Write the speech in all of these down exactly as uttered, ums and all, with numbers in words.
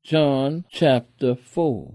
John chapter four.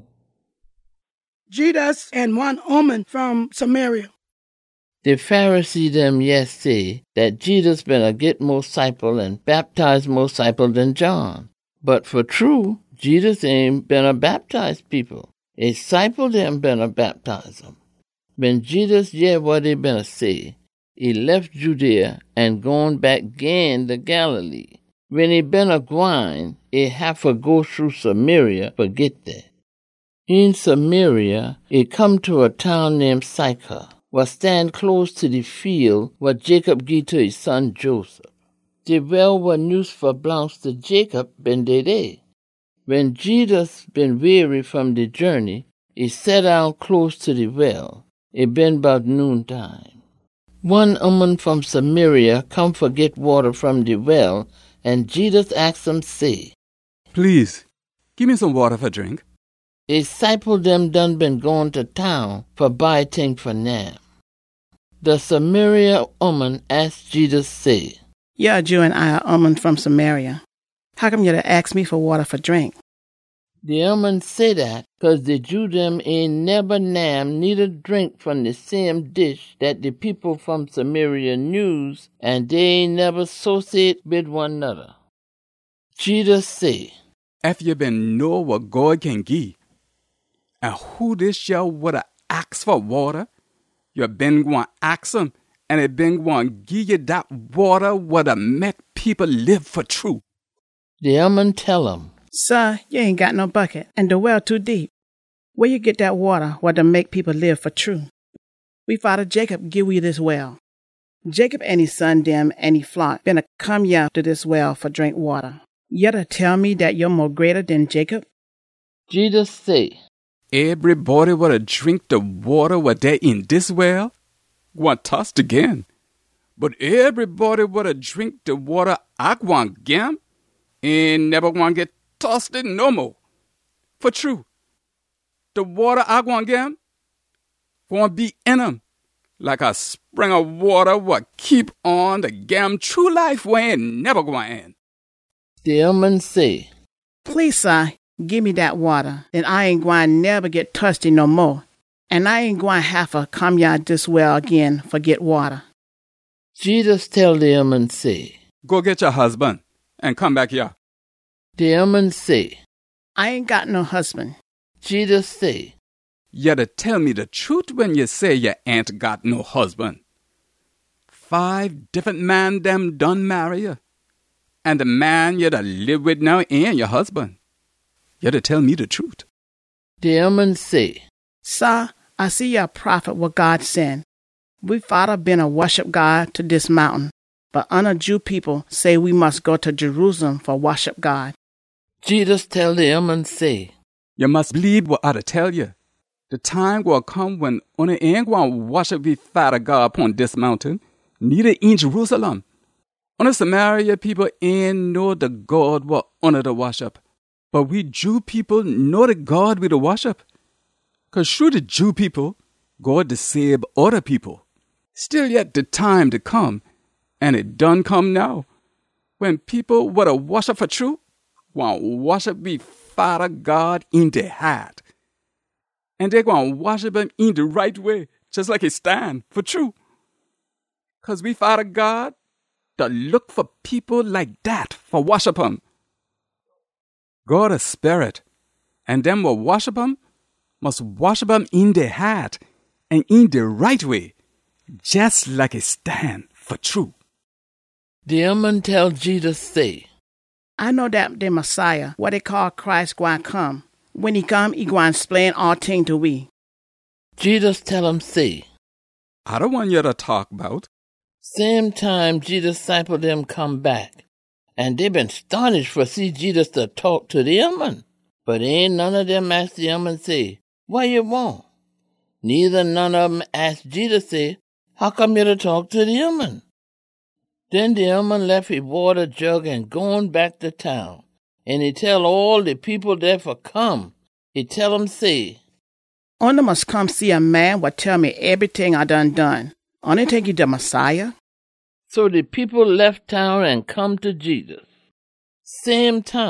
Jesus and one woman from Samaria. The Pharisee them yes say that Jesus been a get more disciple and baptized more disciple than John. But for true, Jesus ain't been a baptized people. A disciple them been a baptize them. When Jesus hear what they been a say, he left Judea and gone back again to Galilee. When he been a gwine, he have to go through Samaria for get there. In Samaria, he come to a town named Sychar, what stand close to the field what Jacob gave to his son Joseph. The well was used for belongs to Jacob been they there. When Jesus been weary from the journey, he sat down close to the well. It been about noontime. One woman from Samaria come for get water from the well, and Jesus asked him, say, Please, give me some water for drink. A disciple them done been gone to town for buy thing for them. The Samaria woman asked Jesus, say, You're a Jew and I are woman from Samaria. How come you to ask me for water for drink? The woman say that because the Jew them ain't never nam neither drink from the same dish that the people from Samaria use, and they ain't never associate with one another. Jesus say, If you been know what God can give, and who this year would have asked for water, you been going to ask him, and it been going to give you that water would have make people live for true. The woman tell him, Sir, you ain't got no bucket, and the well too deep. Where you get that water what to make people live for true? We father Jacob give you this well. Jacob and his son them and his flock been a come here to this well for drink water. You to tell me that you're more greater than Jacob? Jesus say, Everybody would have drink the water what they in this well, want thirst again. But everybody would have drink the water I want again, and never want get thirsty no more. For true, the water I want again won't be in them like a spring of water what keep on the gam true life way and never go end. The woman say, Please, sir, give me that water, then I ain't going to never get thirsty no more. And I ain't going to have to come here this well again for get water. Jesus tell the woman say, Go get your husband and come back here. The woman say, I ain't got no husband. Jesus say, You to tell me the truth when you say you ain't got no husband. Five different men them done marry you. And the man you to live with now ain't your husband. You to tell me the truth. The woman say, Sir, I see you're a prophet what God sent. We father been a worship God to this mountain, but other Jew people say we must go to Jerusalem for worship God. Jesus tell the woman say, You must believe what I to tell you. The time will come when only ain't going to worship we Father God upon this mountain, neither in Jerusalem. Only Samaria people ain't know the God what honor the worship. But we Jew people know the God we the worship. Because through the Jew people, God to save other people. Still yet the time to come, and it done come now, when people what a worship for true, want worship we Father God in their heart. And they going to worship him in the right way, just like he stand for true. Because we Father God, to look for people like that for worship him. God is spirit, and them will worship him must worship him in their heart and in the right way, just like he stand for true. The woman tell Jesus say, I know that the Messiah, what they call Christ, going to come. When he come, he going to explain all things to we. Jesus tell him say, I don't want you to talk about. Same time Jesus disciple them come back, and they been astonished for see Jesus to talk to the woman. But ain't none of them ask the woman say, what you want? Neither none of them ask Jesus say, how come you to talk to the woman? Then the woman left his water jug and gone back to town. And he tell all the people there for come. He tell them say, Only must come see a man what tell me everything I done done. Only take you the Messiah. So the people left town and come to Jesus. Same time,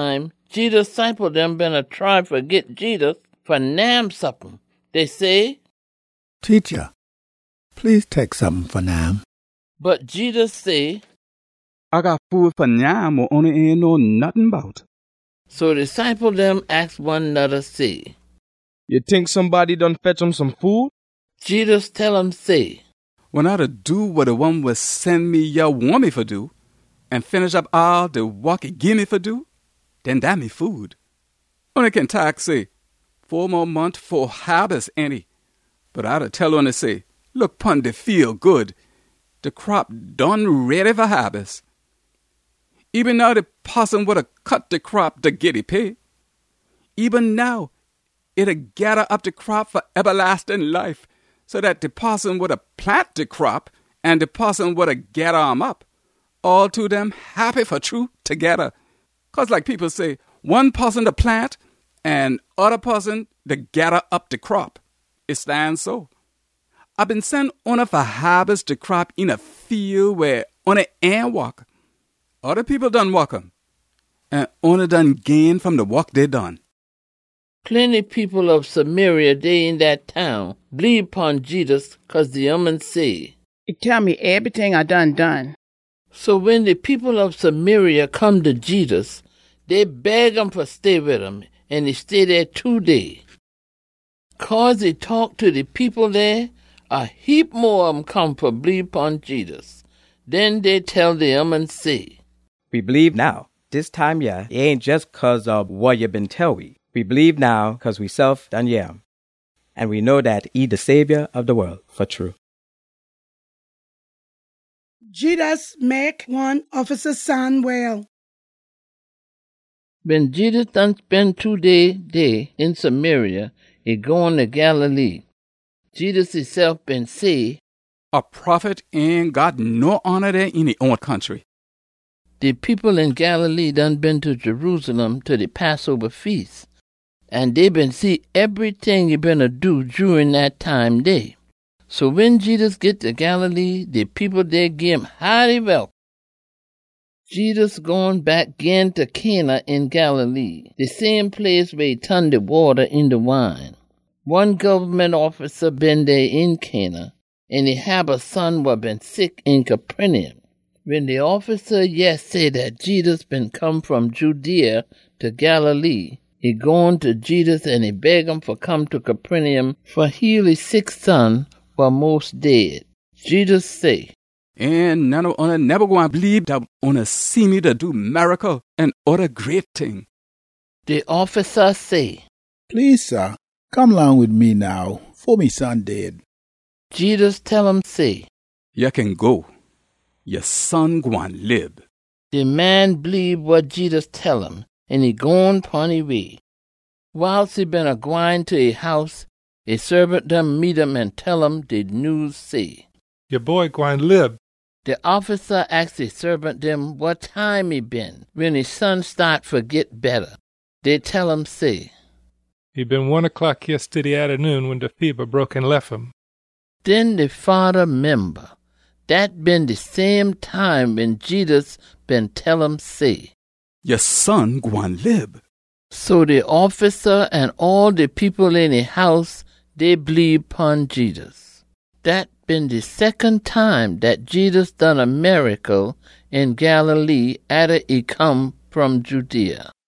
Jesus' disciples them been a try forget Jesus for nam something. They say, Teacher, please take something for Nam. but Jesus say, I got food for now, on it ain't know nothing about. so the disciples them ask one another say, You think somebody done fetch him some food? Jesus tell them say, When I to do what the one will send me ya want me for do, and finish up all the work he give me for do, then that me food. Only can talk say, four more months for harvest any. But I to tell on to say, look pon the field good. The crop done ready for harvest. Even now the possum would have cut the crop to get it pay. Even now, it'll gather up the crop for everlasting life, so that the possum would have plant the crop, and the possum would have gather 'em up. All to them happy for true together. 'Cause like people say, one possum to plant, and other possum to gather up the crop. It stands so. I've been sent on for harvest the crop in a field where on a ain't walk. Other people done walk 'em, and only done gain from the work they done. plenty people of Samaria, they in that town, believe upon Jesus, 'cause the woman say. He tell me everything I done done. So when the people of Samaria come to Jesus, they beg him for stay with him, and he stay there two days. 'Cause he talk to the people there, a heap more of them come for believe upon Jesus. Then they tell the woman say, We believe now. This time, yeah, it ain't just 'cause of what you been tell we. We believe now 'cause we self done yeah. And we know that he the Savior of the world for true. Jesus make one officer's son well. when Jesus done spend two day day in Samaria, he going to Galilee. Jesus himself been say, A prophet ain't got no honor there in his own country. the people in Galilee done been to Jerusalem to the Passover feast, and they been see everything he been to do during that time day. So when Jesus get to Galilee, the people there give him highly welcome. Jesus going back again to Cana in Galilee, the same place where he turned the water into wine. One government officer been there in Cana, and he have a son what been sick in Capernaum. When the officer yes said that Jesus been come from Judea to Galilee, he gone to Jesus and he beg him for come to Capernaum for heal his sick son while most dead. Jesus say, And none of us never going to believe that on see me to do miracle and other great thing. the officer say, Please, sir, come along with me now, for me son dead. Jesus tell him say, You can go. Your son gwine live. the man believe what Jesus tell him, and he gone pon his way. Whilst he been a-gwine to a house, a servant them meet him and tell him the news say. Your boy gwine live. The officer asked the servant them what time he been, when his son start forget better. They tell him say, He been one o'clock yesterday afternoon when the fever broke and left him. Then the father member, that been the same time when Jesus been tell him say. Your son gwine live. So the officer and all the people in the house, they believe upon Jesus. That been the second time that Jesus done a miracle in Galilee after he come from Judea.